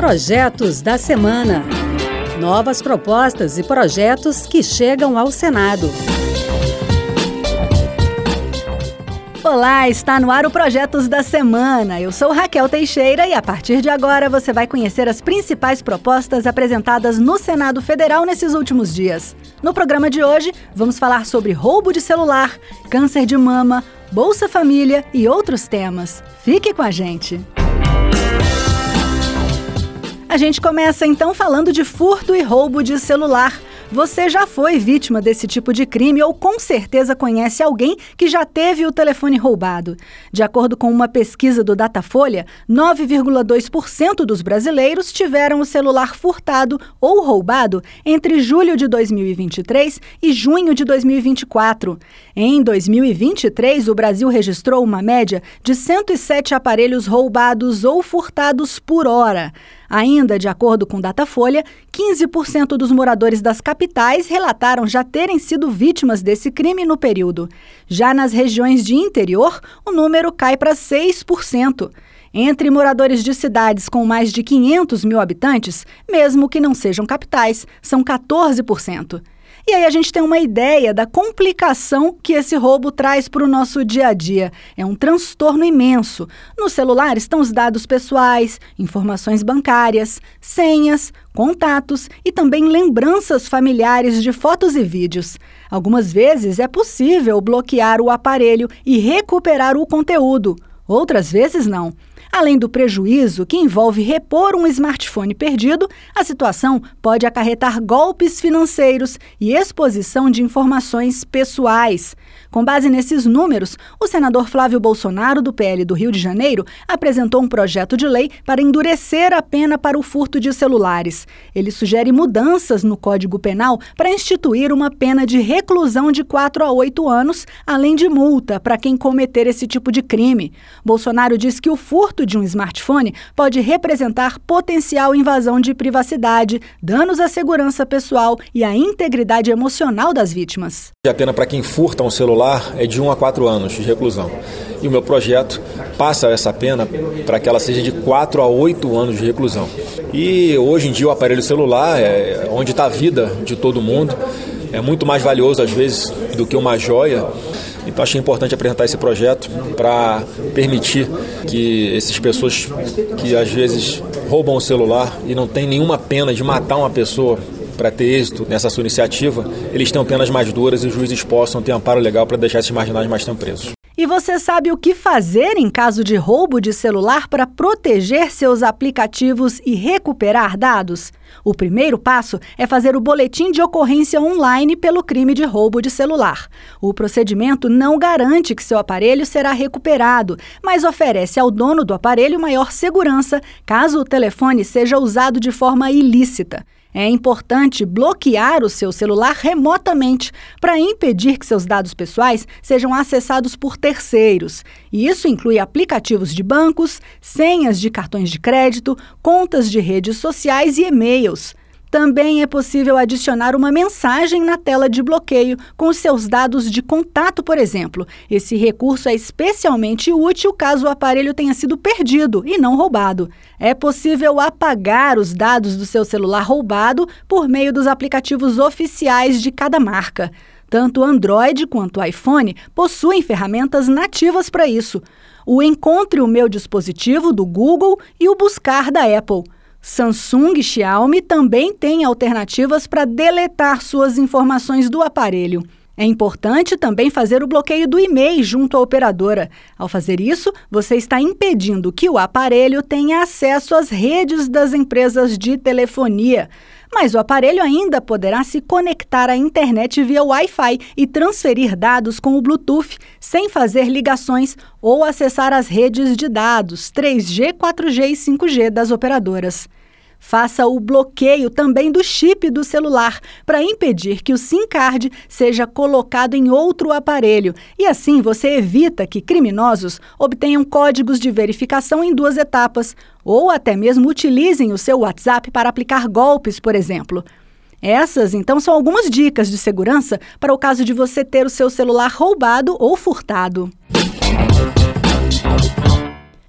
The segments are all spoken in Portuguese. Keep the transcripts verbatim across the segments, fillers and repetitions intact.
Projetos da semana. Novas propostas e projetos que chegam ao Senado. Olá, está no ar o Projetos da Semana. Eu sou Raquel Teixeira e a partir de agora você vai conhecer as principais propostas apresentadas no Senado Federal nesses últimos dias. No programa de hoje, vamos falar sobre roubo de celular, câncer de mama, Bolsa Família e outros temas. Fique com a gente! A gente começa então falando de furto e roubo de celular. Você já foi vítima desse tipo de crime ou com certeza conhece alguém que já teve o telefone roubado. De acordo com uma pesquisa do Datafolha, nove vírgula dois por cento dos brasileiros tiveram o celular furtado ou roubado entre julho de dois mil e vinte e três e junho de dois mil e vinte e quatro. Em dois mil e vinte e três, o Brasil registrou uma média de cento e sete aparelhos roubados ou furtados por hora. Ainda, de acordo com Datafolha, quinze por cento dos moradores das capitais relataram já terem sido vítimas desse crime no período. Já nas regiões de interior, o número cai para seis por cento. Entre moradores de cidades com mais de quinhentos mil habitantes, mesmo que não sejam capitais, são quatorze por cento. E aí a gente tem uma ideia da complicação que esse roubo traz para o nosso dia a dia. É um transtorno imenso. No celular estão os dados pessoais, informações bancárias, senhas, contatos e também lembranças familiares de fotos e vídeos. Algumas vezes é possível bloquear o aparelho e recuperar o conteúdo. Outras vezes não. Além do prejuízo que envolve repor um smartphone perdido, a situação pode acarretar golpes financeiros e exposição de informações pessoais. Com base nesses números, o senador Flávio Bolsonaro, do P L do Rio de Janeiro, apresentou um projeto de lei para endurecer a pena para o furto de celulares. Ele sugere mudanças no Código Penal para instituir uma pena de reclusão de quatro a oito anos, além de multa para quem cometer esse tipo de crime. Bolsonaro diz que o furto de um smartphone pode representar potencial invasão de privacidade, danos à segurança pessoal e à integridade emocional das vítimas. A pena para quem furta um celular é de um a quatro anos de reclusão. E o meu projeto passa essa pena para que ela seja de quatro a oito anos de reclusão. E hoje em dia o aparelho celular é onde está a vida de todo mundo. É muito mais valioso às vezes do que uma joia. Então achei importante apresentar esse projeto para permitir que essas pessoas que às vezes roubam o celular e não tem nenhuma pena de matar uma pessoa para ter êxito nessa sua iniciativa, eles tenham penas mais duras e os juízes possam ter amparo legal para deixar esses marginais mais tempo presos. E você sabe o que fazer em caso de roubo de celular para proteger seus aplicativos e recuperar dados? O primeiro passo é fazer o boletim de ocorrência online pelo crime de roubo de celular. O procedimento não garante que seu aparelho será recuperado, mas oferece ao dono do aparelho maior segurança caso o telefone seja usado de forma ilícita. É importante bloquear o seu celular remotamente para impedir que seus dados pessoais sejam acessados por terceiros. E isso inclui aplicativos de bancos, senhas de cartões de crédito, contas de redes sociais e e-mails. Também é possível adicionar uma mensagem na tela de bloqueio com os seus dados de contato, por exemplo. Esse recurso é especialmente útil caso o aparelho tenha sido perdido e não roubado. É possível apagar os dados do seu celular roubado por meio dos aplicativos oficiais de cada marca. Tanto Android quanto iPhone possuem ferramentas nativas para isso. O Encontre o Meu Dispositivo, do Google, e o Buscar, da Apple. Samsung e Xiaomi também têm alternativas para deletar suas informações do aparelho. É importante também fazer o bloqueio do e-mail junto à operadora. Ao fazer isso, você está impedindo que o aparelho tenha acesso às redes das empresas de telefonia. Mas o aparelho ainda poderá se conectar à internet via Wi-Fi e transferir dados com o Bluetooth, sem fazer ligações ou acessar as redes de dados três G, quatro G e cinco G das operadoras. Faça o bloqueio também do chip do celular para impedir que o SIM card seja colocado em outro aparelho. E assim você evita que criminosos obtenham códigos de verificação em duas etapas ou até mesmo utilizem o seu WhatsApp para aplicar golpes, por exemplo. Essas, então, são algumas dicas de segurança para o caso de você ter o seu celular roubado ou furtado.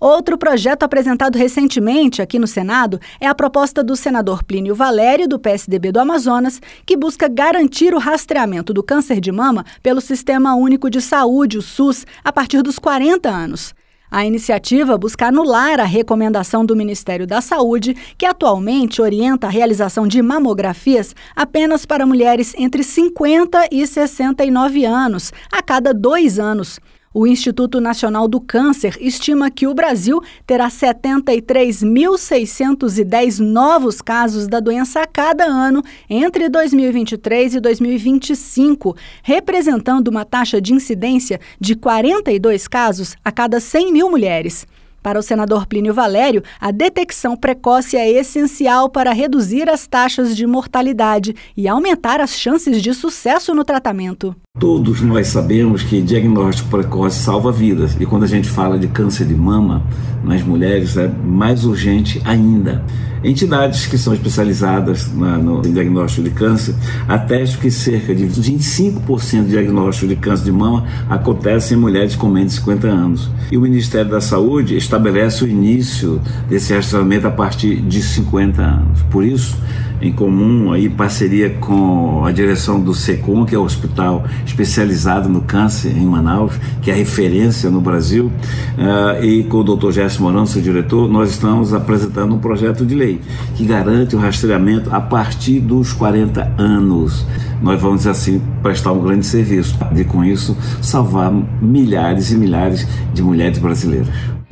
Outro projeto apresentado recentemente aqui no Senado é a proposta do senador Plínio Valério, do P S D B do Amazonas, que busca garantir o rastreamento do câncer de mama pelo Sistema Único de Saúde, o SUS, a partir dos quarenta anos. A iniciativa busca anular a recomendação do Ministério da Saúde, que atualmente orienta a realização de mamografias apenas para mulheres entre cinquenta e sessenta e nove anos, a cada dois anos. O Instituto Nacional do Câncer estima que o Brasil terá setenta e três mil seiscentos e dez novos casos da doença a cada ano entre dois mil e vinte e três e dois mil e vinte e cinco, representando uma taxa de incidência de quarenta e dois casos a cada cem mil mulheres. Para o senador Plínio Valério, a detecção precoce é essencial para reduzir as taxas de mortalidade e aumentar as chances de sucesso no tratamento. Todos nós sabemos que diagnóstico precoce salva vidas. E quando a gente fala de câncer de mama nas mulheres, é mais urgente ainda. Entidades que são especializadas na, no diagnóstico de câncer atestam que cerca de vinte e cinco por cento de diagnóstico de câncer de mama acontece em mulheres com menos de cinquenta anos. E o Ministério da Saúde estabelece o início desse rastreamento a partir de cinquenta anos. Por isso, em comum, aí, parceria com a direção do SECOM, que é o Hospital Especializado no Câncer em Manaus, que é a referência no Brasil, uh, e com o doutor Gerson Mourão, seu diretor, nós estamos apresentando um projeto de lei que garante o rastreamento a partir dos quarenta anos. Nós vamos, assim, prestar um grande serviço e, com isso, salvar milhares e milhares de mulheres brasileiras.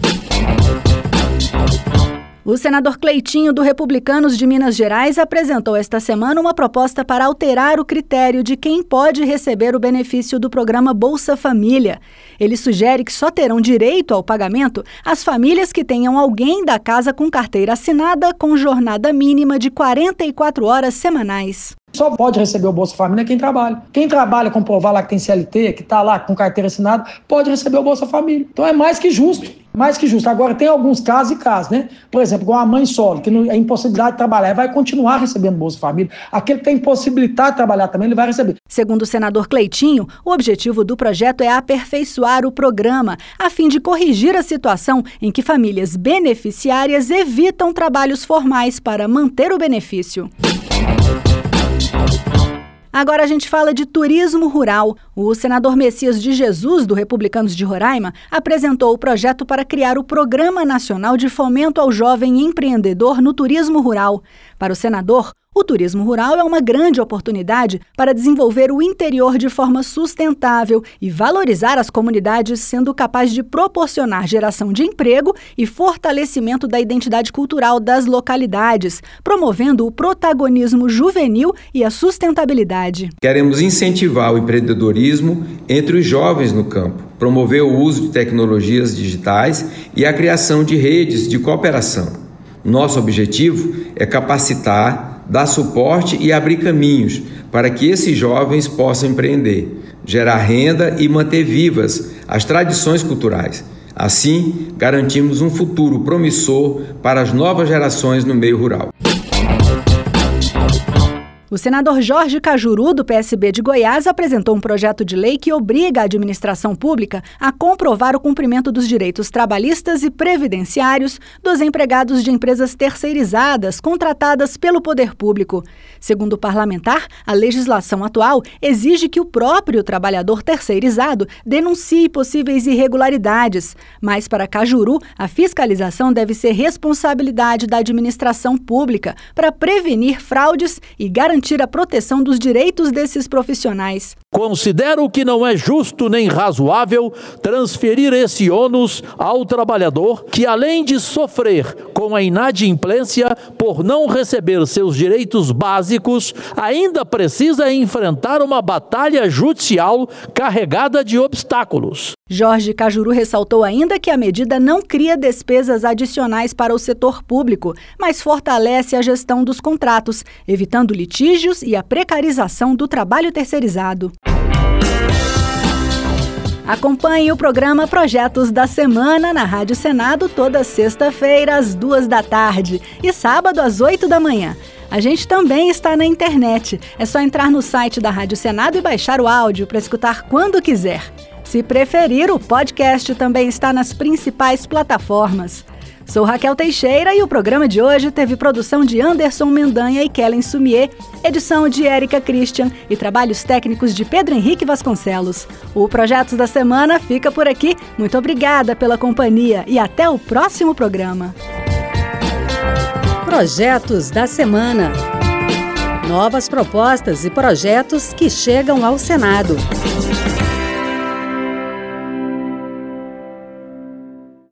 O senador Cleitinho, do Republicanos de Minas Gerais, apresentou esta semana uma proposta para alterar o critério de quem pode receber o benefício do programa Bolsa Família. Ele sugere que só terão direito ao pagamento as famílias que tenham alguém da casa com carteira assinada com jornada mínima de quarenta e quatro horas semanais. Só pode receber o Bolsa Família quem trabalha. Quem trabalha, comprovar lá que tem C L T, que está lá com carteira assinada, pode receber o Bolsa Família. Então é mais que justo. Mais que justo. Agora, tem alguns casos e casos, né? Por exemplo, igual a mãe solo, que é impossibilidade de trabalhar, vai continuar recebendo Bolsa Família. Aquele que tem impossibilidade de trabalhar também, ele vai receber. Segundo o senador Cleitinho, o objetivo do projeto é aperfeiçoar o programa, a fim de corrigir a situação em que famílias beneficiárias evitam trabalhos formais para manter o benefício. Agora a gente fala de turismo rural. O senador Messias de Jesus, do Republicanos de Roraima, apresentou o projeto para criar o Programa Nacional de Fomento ao Jovem Empreendedor no Turismo Rural. Para o senador, o turismo rural é uma grande oportunidade para desenvolver o interior de forma sustentável e valorizar as comunidades, sendo capaz de proporcionar geração de emprego e fortalecimento da identidade cultural das localidades, promovendo o protagonismo juvenil e a sustentabilidade. Queremos incentivar o empreendedorismo entre os jovens no campo, promover o uso de tecnologias digitais e a criação de redes de cooperação. Nosso objetivo é capacitar, dar suporte e abrir caminhos para que esses jovens possam empreender, gerar renda e manter vivas as tradições culturais. Assim, garantimos um futuro promissor para as novas gerações no meio rural. O senador Jorge Cajuru, do P S B de Goiás, apresentou um projeto de lei que obriga a administração pública a comprovar o cumprimento dos direitos trabalhistas e previdenciários dos empregados de empresas terceirizadas contratadas pelo poder público. Segundo o parlamentar, a legislação atual exige que o próprio trabalhador terceirizado denuncie possíveis irregularidades, mas para Cajuru, a fiscalização deve ser responsabilidade da administração pública para prevenir fraudes e garantir a proteção dos direitos desses profissionais. Considero que não é justo nem razoável transferir esse ônus ao trabalhador que, além de sofrer com a inadimplência por não receber seus direitos básicos, ainda precisa enfrentar uma batalha judicial carregada de obstáculos. Jorge Cajuru ressaltou ainda que a medida não cria despesas adicionais para o setor público, mas fortalece a gestão dos contratos, evitando litígios e a precarização do trabalho terceirizado. Acompanhe o programa Projetos da Semana na Rádio Senado toda sexta-feira às duas da tarde e sábado às oito da manhã. A gente também está na internet. É só entrar no site da Rádio Senado e baixar o áudio para escutar quando quiser. Se preferir, o podcast também está nas principais plataformas. Sou Raquel Teixeira e o programa de hoje teve produção de Anderson Mendanha e Kellen Sumier, edição de Érica Christian e trabalhos técnicos de Pedro Henrique Vasconcelos. O Projetos da Semana fica por aqui. Muito obrigada pela companhia e até o próximo programa. Projetos da Semana. Novas propostas e projetos que chegam ao Senado.